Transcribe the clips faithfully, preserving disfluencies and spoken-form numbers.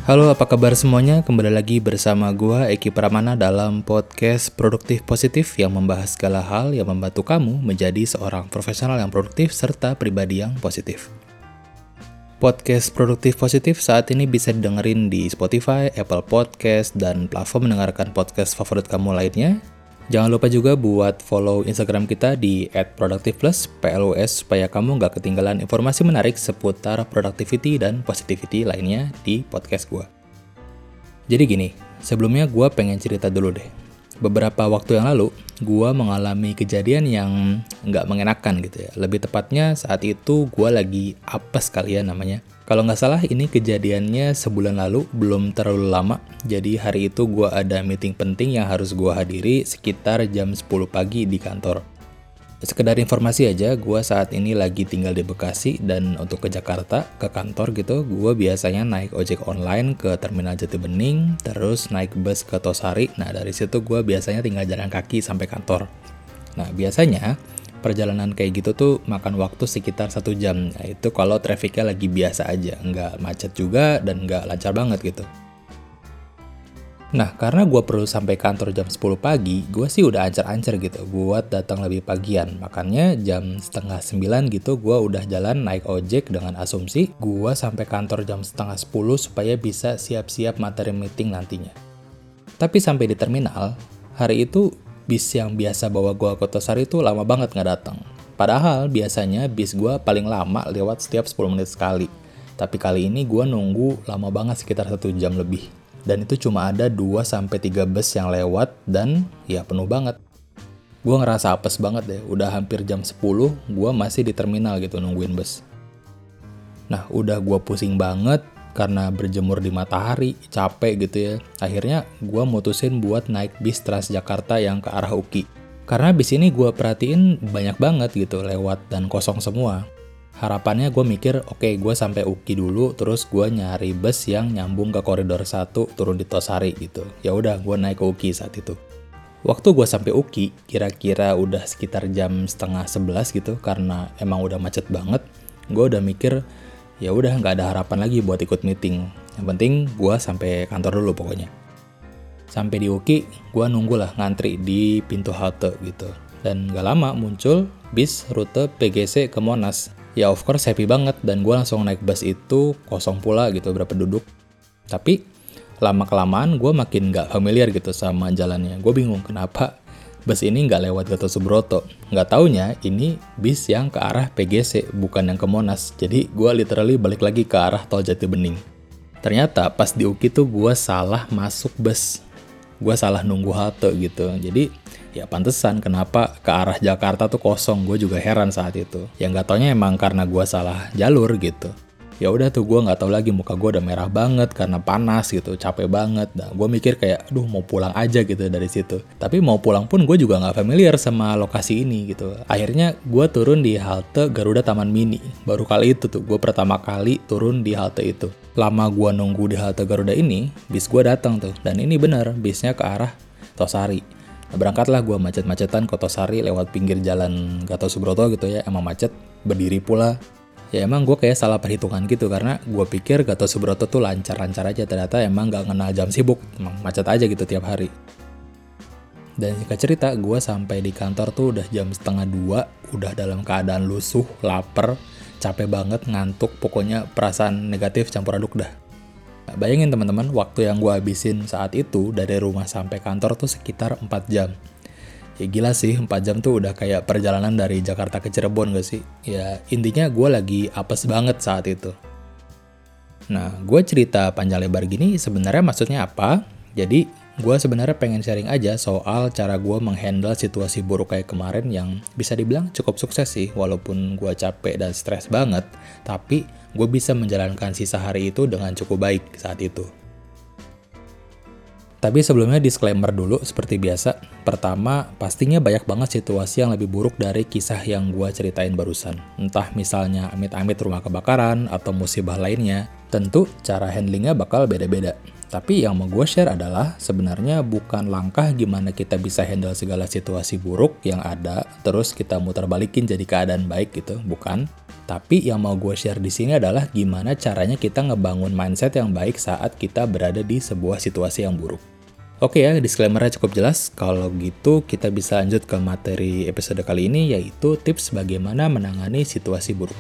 Halo, apa kabar semuanya? Kembali lagi bersama gua Eki Pramana dalam podcast Produktif Positif yang membahas segala hal yang membantu kamu menjadi seorang profesional yang produktif serta pribadi yang positif. Podcast Produktif Positif saat ini bisa didengerin di Spotify, Apple Podcast, dan platform mendengarkan podcast favorit kamu lainnya. Jangan lupa juga buat follow Instagram kita di et productiveplus, P L U S, supaya kamu gak ketinggalan informasi menarik seputar productivity dan positivity lainnya di podcast gue. Jadi gini, sebelumnya gue pengen cerita dulu deh. Beberapa waktu yang lalu, gue mengalami kejadian yang gak mengenakan gitu ya. Lebih tepatnya saat itu gue lagi apes kali ya namanya. Kalau nggak salah ini kejadiannya sebulan lalu, belum terlalu lama. Jadi hari itu gue ada meeting penting yang harus gue hadiri sekitar jam sepuluh pagi di kantor. Sekedar informasi aja, gue saat ini lagi tinggal di Bekasi dan untuk ke Jakarta, ke kantor gitu, gue biasanya naik ojek online ke Terminal Jatibening, terus naik bus ke Tosari. Nah dari situ gue biasanya tinggal jalan kaki sampai kantor. Nah biasanya perjalanan kayak gitu tuh makan waktu sekitar satu jam. Nah, itu kalau trafficnya lagi biasa aja, nggak macet juga dan nggak lancar banget gitu. Nah, karena gue perlu sampai kantor jam sepuluh pagi, gue sih udah ancar-ancar gitu buat datang lebih pagian. Makanya jam setengah sembilan gitu gue udah jalan naik ojek dengan asumsi gue sampai kantor jam setengah sepuluh supaya bisa siap-siap materi meeting nantinya. Tapi sampai di terminal, hari itu bis yang biasa bawa gue ke Tosari itu lama banget nggak datang. Padahal biasanya bis gue paling lama lewat setiap sepuluh menit sekali. Tapi kali ini gue nunggu lama banget sekitar satu jam lebih. Dan itu cuma ada dua sampai tiga bus yang lewat dan ya penuh banget. Gue ngerasa apes banget deh, udah hampir jam sepuluh gue masih di terminal gitu nungguin bus. Nah udah gue pusing banget karena berjemur di matahari, capek gitu ya. Akhirnya gue mutusin buat naik bis Transjakarta yang ke arah U K I. Karena bis ini gue perhatiin banyak banget gitu lewat dan kosong semua. Harapannya gue mikir, oke okay, gue sampai U K I dulu, terus gue nyari bus yang nyambung ke koridor satu turun di Tosari gitu. Ya udah gue naik ke U K I saat itu. Waktu gue sampai U K I, kira-kira udah sekitar jam setengah sebelas gitu, karena emang udah macet banget. Gue udah mikir, ya udah nggak ada harapan lagi buat ikut meeting. Yang penting gue sampai kantor dulu pokoknya. Sampai di U K I, gue nunggu lah ngantri di pintu halte gitu. Dan nggak lama muncul bis rute P G C ke Monas. Ya of course happy banget dan gue langsung naik bus itu kosong pula gitu berapa duduk. Tapi lama-kelamaan gue makin nggak familiar gitu sama jalannya. Gue bingung kenapa bus ini nggak lewat Gatot Subroto. Nggak taunya ini bis yang ke arah P G C, bukan yang ke Monas. Jadi gue literally balik lagi ke arah tol Jatibening. Ternyata pas di U K I tuh gue salah masuk bus. Gue salah nunggu halte gitu. Jadi ya pantesan kenapa ke arah Jakarta tuh kosong. Gue juga heran saat itu. Ya nggak taunya emang karena gue salah jalur gitu. Ya udah tuh gue nggak tahu lagi, muka gue udah merah banget karena panas gitu, capek banget. Nah gue mikir kayak, aduh mau pulang aja gitu dari situ. Tapi mau pulang pun gue juga nggak familiar sama lokasi ini gitu. Akhirnya gue turun di halte Garuda Taman Mini. Baru kali itu tuh gue pertama kali turun di halte itu. Lama gue nunggu di halte Garuda ini, bis gue datang tuh. Dan ini benar, bisnya ke arah Tosari. Nah, berangkatlah gue macet-macetan ke Tosari lewat pinggir jalan Gatot Subroto gitu ya. Emang macet, berdiri pula. Ya emang gue kayak salah perhitungan gitu karena gue pikir Gatot Subroto tuh lancar-lancar aja, ternyata emang gak kenal jam sibuk, emang macet aja gitu tiap hari. Dan singkat cerita, gue sampai di kantor tuh udah jam setengah dua, udah dalam keadaan lusuh, lapar, capek banget, ngantuk, pokoknya perasaan negatif campur aduk dah. Nah, bayangin teman-teman, waktu yang gue habisin saat itu dari rumah sampai kantor tuh sekitar empat jam. Ya gila sih, empat jam tuh udah kayak perjalanan dari Jakarta ke Cirebon gak sih? Ya intinya gue lagi apes banget saat itu. Nah, gue cerita panjang lebar gini sebenarnya maksudnya apa? Jadi, gue sebenarnya pengen sharing aja soal cara gue menghandle situasi buruk kayak kemarin yang bisa dibilang cukup sukses sih, walaupun gue capek dan stres banget, tapi gue bisa menjalankan sisa hari itu dengan cukup baik saat itu. Tapi sebelumnya disclaimer dulu seperti biasa. Pertama, pastinya banyak banget situasi yang lebih buruk dari kisah yang gue ceritain barusan. Entah misalnya amit-amit rumah kebakaran atau musibah lainnya. Tentu cara handlingnya bakal beda-beda. Tapi yang mau gue share adalah sebenarnya bukan langkah gimana kita bisa handle segala situasi buruk yang ada, terus kita muter balikin jadi keadaan baik gitu, bukan. Tapi yang mau gue share di sini adalah gimana caranya kita ngebangun mindset yang baik saat kita berada di sebuah situasi yang buruk. Oke ya, disclaimer-nya cukup jelas. Kalau gitu kita bisa lanjut ke materi episode kali ini, yaitu tips bagaimana menangani situasi buruk.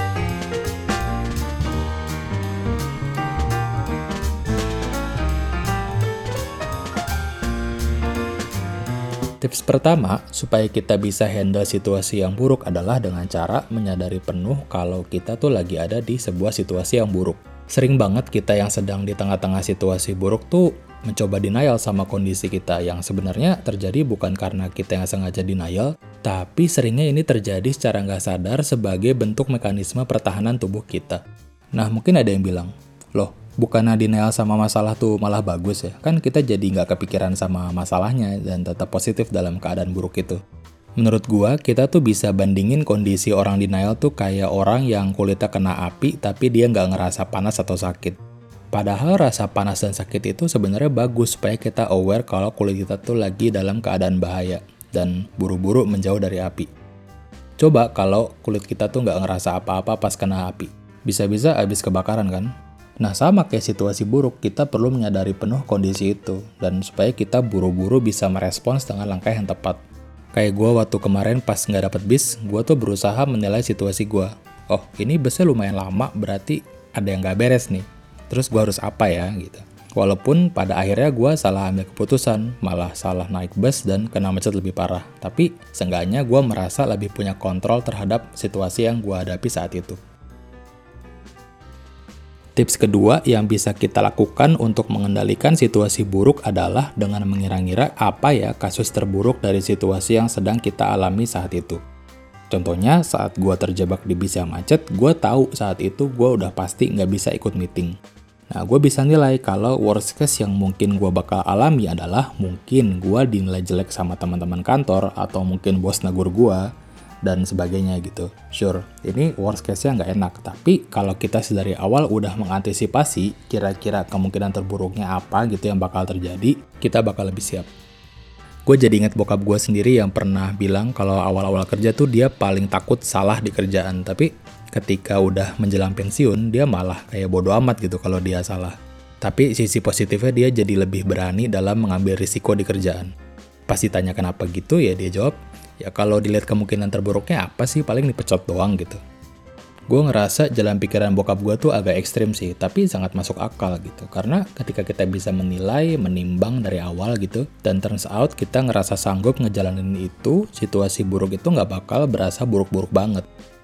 Tips pertama, supaya kita bisa handle situasi yang buruk adalah dengan cara menyadari penuh kalau kita tuh lagi ada di sebuah situasi yang buruk. Sering banget kita yang sedang di tengah-tengah situasi buruk tuh mencoba denial sama kondisi kita yang sebenarnya terjadi bukan karena kita yang sengaja denial, tapi seringnya ini terjadi secara nggak sadar sebagai bentuk mekanisme pertahanan tubuh kita. Nah, mungkin ada yang bilang, loh, bukannya denial sama masalah tuh malah bagus ya? Kan kita jadi nggak kepikiran sama masalahnya dan tetap positif dalam keadaan buruk itu. Menurut gua, kita tuh bisa bandingin kondisi orang denial tuh kayak orang yang kulitnya kena api tapi dia nggak ngerasa panas atau sakit. Padahal rasa panas dan sakit itu sebenarnya bagus supaya kita aware kalau kulit kita tuh lagi dalam keadaan bahaya dan buru-buru menjauh dari api. Coba kalau kulit kita tuh nggak ngerasa apa-apa pas kena api. Bisa-bisa habis kebakaran kan? Nah, sama kayak situasi buruk, kita perlu menyadari penuh kondisi itu, dan supaya kita buru-buru bisa merespons dengan langkah yang tepat. Kayak gue waktu kemarin pas nggak dapet bis, gue tuh berusaha menilai situasi gue. Oh, ini busnya lumayan lama, berarti ada yang nggak beres nih. Terus gue harus apa ya, gitu. Walaupun pada akhirnya gue salah ambil keputusan, malah salah naik bus dan kena macet lebih parah. Tapi, seenggaknya gue merasa lebih punya kontrol terhadap situasi yang gue hadapi saat itu. Tips kedua yang bisa kita lakukan untuk mengendalikan situasi buruk adalah dengan mengira-ngira apa ya kasus terburuk dari situasi yang sedang kita alami saat itu. Contohnya, saat gue terjebak di bis yang macet, gue tahu saat itu gue udah pasti nggak bisa ikut meeting. Nah, gue bisa nilai kalau worst case yang mungkin gue bakal alami adalah mungkin gue dinilai jelek sama teman-teman kantor atau mungkin bos negur gue, dan sebagainya gitu. Sure, ini worst case-nya nggak enak, tapi kalau kita dari awal udah mengantisipasi kira-kira kemungkinan terburuknya apa gitu yang bakal terjadi, kita bakal lebih siap. Gue jadi inget bokap gue sendiri yang pernah bilang kalau awal-awal kerja tuh dia paling takut salah di kerjaan, tapi ketika udah menjelang pensiun, dia malah kayak bodo amat gitu kalau dia salah. Tapi sisi positifnya dia jadi lebih berani dalam mengambil risiko di kerjaan. Pas ditanya kenapa gitu, ya dia jawab, ya kalau dilihat kemungkinan terburuknya apa sih, paling dipecat doang gitu. Gue ngerasa jalan pikiran bokap gue tuh agak ekstrim sih, tapi sangat masuk akal gitu. Karena ketika kita bisa menilai, menimbang dari awal gitu, dan turns out kita ngerasa sanggup ngejalanin itu, situasi buruk itu nggak bakal berasa buruk-buruk banget.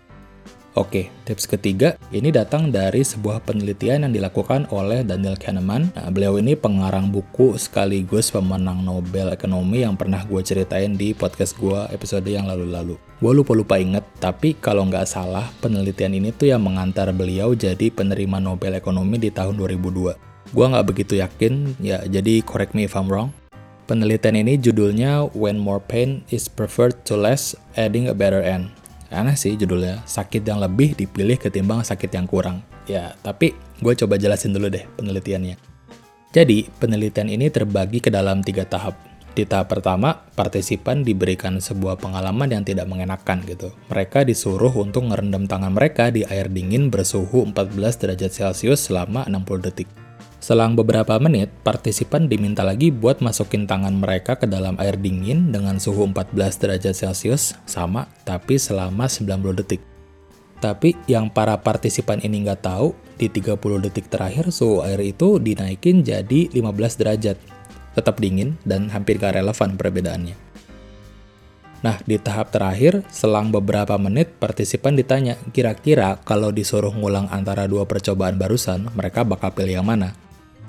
Oke, tips ketiga, ini datang dari sebuah penelitian yang dilakukan oleh Daniel Kahneman. Nah, beliau ini pengarang buku sekaligus pemenang Nobel Ekonomi yang pernah gue ceritain di podcast gue episode yang lalu-lalu. Gue lupa-lupa inget, tapi kalau nggak salah, penelitian ini tuh yang mengantar beliau jadi penerima Nobel Ekonomi di tahun dua ribu dua. Gue nggak begitu yakin, ya jadi correct me if I'm wrong. Penelitian ini judulnya When More Pain is Preferred to Less, Adding a Better End. Aneh sih judulnya, sakit yang lebih dipilih ketimbang sakit yang kurang. Ya, tapi gue coba jelasin dulu deh penelitiannya. Jadi, penelitian ini terbagi ke dalam tiga tahap. Di tahap pertama, partisipan diberikan sebuah pengalaman yang tidak mengenakan gitu. Mereka disuruh untuk ngerendam tangan mereka di air dingin bersuhu empat belas derajat Celcius selama enam puluh detik. Selang beberapa menit, partisipan diminta lagi buat masukin tangan mereka ke dalam air dingin dengan suhu empat belas derajat Celcius sama, tapi selama sembilan puluh detik. Tapi yang para partisipan ini nggak tahu, di tiga puluh detik terakhir suhu air itu dinaikin jadi lima belas derajat. Tetap dingin dan hampir gak relevan perbedaannya. Nah, di tahap terakhir, selang beberapa menit, partisipan ditanya, kira-kira kalau disuruh ngulang antara dua percobaan barusan, mereka bakal pilih yang mana?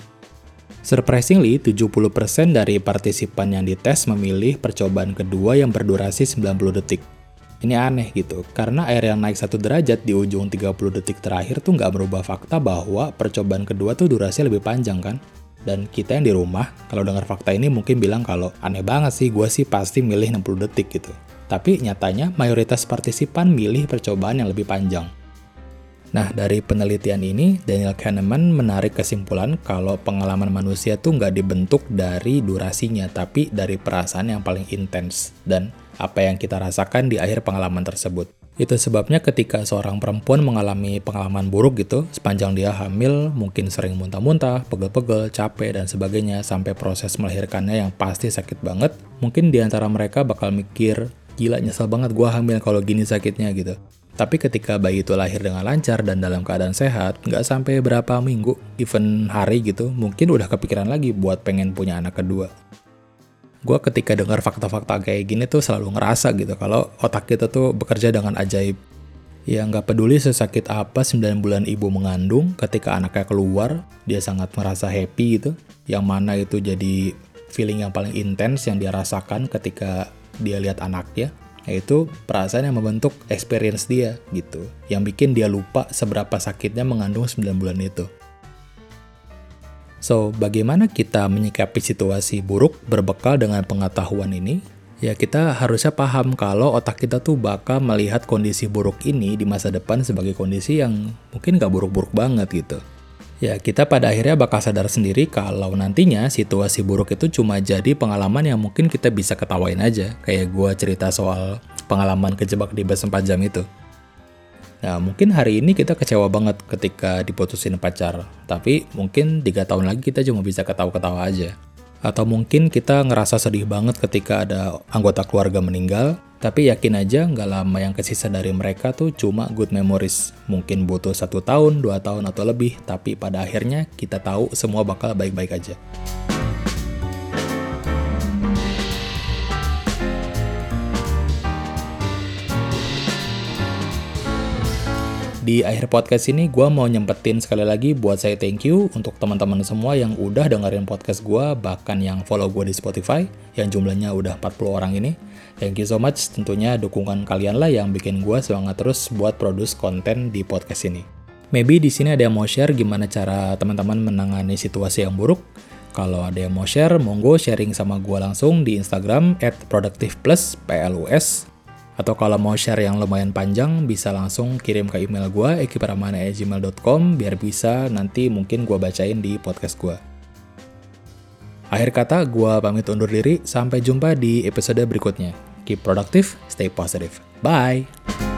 Surprisingly, tujuh puluh persen dari partisipan yang dites memilih percobaan kedua yang berdurasi sembilan puluh detik. Ini aneh gitu, karena air yang naik satu derajat di ujung tiga puluh detik terakhir tuh nggak merubah fakta bahwa percobaan kedua tuh durasinya lebih panjang kan? Dan kita yang di rumah, kalau dengar fakta ini mungkin bilang kalau aneh banget sih, gue sih pasti milih enam puluh detik gitu. Tapi nyatanya mayoritas partisipan milih percobaan yang lebih panjang. Nah, dari penelitian ini, Daniel Kahneman menarik kesimpulan kalau pengalaman manusia tuh nggak dibentuk dari durasinya, tapi dari perasaan yang paling intens dan apa yang kita rasakan di akhir pengalaman tersebut. Itu sebabnya ketika seorang perempuan mengalami pengalaman buruk gitu, sepanjang dia hamil, mungkin sering muntah-muntah, pegel-pegel, capek, dan sebagainya, sampai proses melahirkannya yang pasti sakit banget, mungkin di antara mereka bakal mikir, gila nyesel banget gue hamil kalau gini sakitnya gitu. Tapi ketika bayi itu lahir dengan lancar dan dalam keadaan sehat, nggak sampai berapa minggu, even hari gitu, mungkin udah kepikiran lagi buat pengen punya anak kedua. Gue ketika dengar fakta-fakta kayak gini tuh selalu ngerasa gitu kalau otak kita tuh bekerja dengan ajaib. Ya nggak peduli sesakit apa sembilan bulan ibu mengandung, ketika anaknya keluar, dia sangat merasa happy gitu. Yang mana itu jadi feeling yang paling intens yang dia rasakan ketika dia lihat anaknya. Yaitu perasaan yang membentuk experience dia gitu. Yang bikin dia lupa seberapa sakitnya mengandung sembilan bulan itu. So, bagaimana kita menyikapi situasi buruk berbekal dengan pengetahuan ini? Ya, kita harusnya paham kalau otak kita tuh bakal melihat kondisi buruk ini di masa depan sebagai kondisi yang mungkin gak buruk-buruk banget gitu. Ya, kita pada akhirnya bakal sadar sendiri kalau nantinya situasi buruk itu cuma jadi pengalaman yang mungkin kita bisa ketawain aja. Kayak gua cerita soal pengalaman kejebak di bus empat jam itu. Nah, mungkin hari ini kita kecewa banget ketika diputusin pacar. Tapi mungkin tiga tahun lagi kita cuma bisa ketawa-ketawa aja. Atau mungkin kita ngerasa sedih banget ketika ada anggota keluarga meninggal. Tapi yakin aja nggak lama yang kesisa dari mereka tuh cuma good memories. Mungkin butuh satu tahun, dua tahun atau lebih. Tapi pada akhirnya kita tahu semua bakal baik-baik aja. Di akhir podcast ini, gue mau nyempetin sekali lagi buat saya thank you untuk teman-teman semua yang udah dengerin podcast gue, bahkan yang follow gue di Spotify, yang jumlahnya udah empat puluh orang ini. Thank you so much, tentunya dukungan kalian lah yang bikin gue semangat terus buat produce konten di podcast ini. Maybe di sini ada yang mau share gimana cara teman-teman menangani situasi yang buruk. Kalau ada yang mau share, monggo sharing sama gue langsung di Instagram at productiveplus, P L U S. Atau kalau mau share yang lumayan panjang, bisa langsung kirim ke email gue, eki pramana at gmail dot com, biar bisa nanti mungkin gue bacain di podcast gue. Akhir kata, gue pamit undur diri, sampai jumpa di episode berikutnya. Keep productive, stay positive. Bye!